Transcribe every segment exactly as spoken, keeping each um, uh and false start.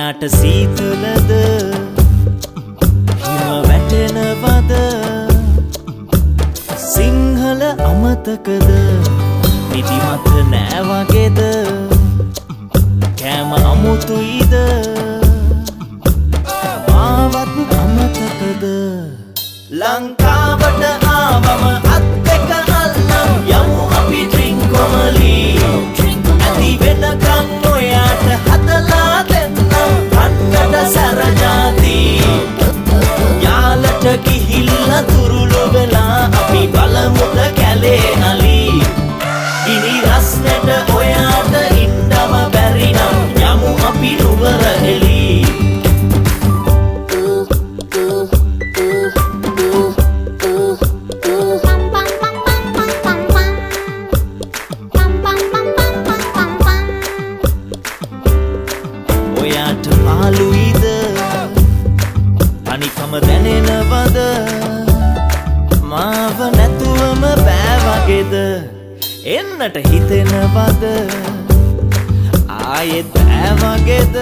ඔයාට සීතලද හිම වැටෙනවද සිංහල අමතකද නිදිමත නෑ වගේද කෑම අමුතුයිද මාවත් අමතකද ලංකාවට ආවම අත් දෙක අල්ලන් යමු අපි ඩ්‍රින්ක් කොමලි ඇති වෙනකන් ඔයාට හදලා දෙන්නම් කන්නට සරජාති යාලට ගිහිල්ලා තුරුළු වෙලා අපි බලමුද කැලේ අලි ගිනි රස්නෙට ඔයාට ඉන්නම බැරි නම් යමු අපි නුවර එලි ඔයාට පාළුයිද අනිකම දැනෙනවද මාව නැතුවම බෑ වගේද එන්නට හිතෙනවද ආයෙත් බෑ වගේද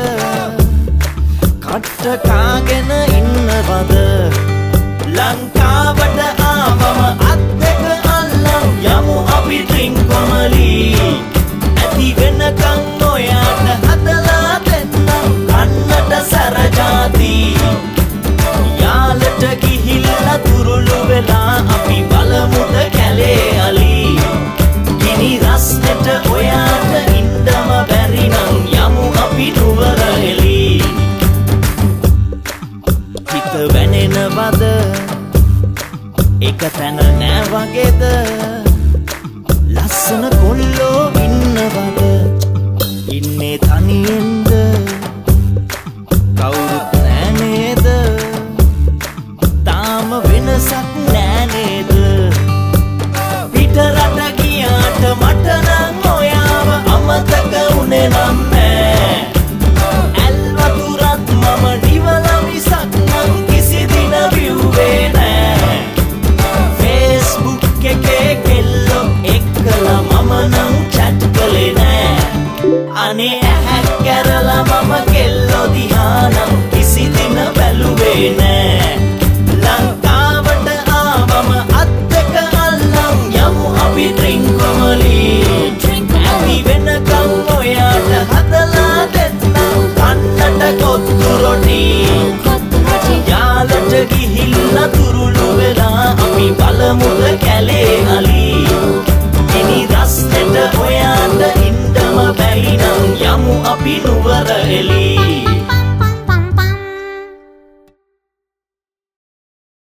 කට්ට කාගෙන ඉන්නවද ලංකාවට ආවම අත් දෙක අල්ලන් යමු අපි ඩ්‍රින්ක් කොමලි ඇති වෙනකන් ඔයාට හදලා දෙන්නම් කන්නට සරජාති යාලට ගිහිල්ලා තුරුළු වෙලා අපි බලමුද කැලේ අලි ගිනි රස්නෙට ඔයාට ඉන්නම බැරි නම් යමු අපි නුවර එලි හිත වැනෙනවද එක තැන නෑ වගේද ලස්සන කොල්ලෝ ඉන්නවද ඉන්නේ තනියෙන්ද කවුරුත් නෑ නේද තාම වෙනසක් නෑ නේද පිටරට ගියාට මට නම් ඔයාව අමතක උනේ නම් නෑ ඇල් වතුරත් මම නිවලා මිසක් නම් කිසි දින විව්වේ නෑ ෆේස්බුක් එකේ කෙල්ලෝ එක්කලා මම නම් චැට් කළේ නෑ අනේ ඇහැක් කැරලා මම කෙල්ලෝ දිහා නම් කිසි දින බැලුවේ නෑ ලංකාවට ආවම අත් දෙක අල්ලන් යමු අපි ඩ්‍රින්ක් කොමලි ඇති වෙනකන් ඔයාට හදලා දෙන්නම් කන්නට කොත්තු රොටි යාලට ගිහිල්ලා තුරුළු වෙලා අපි බලමුද කැලේ අලි ගිනි රස්නෙට ඔයාට ඉන්නම බැරි නම් යමු අපි නුවර එලි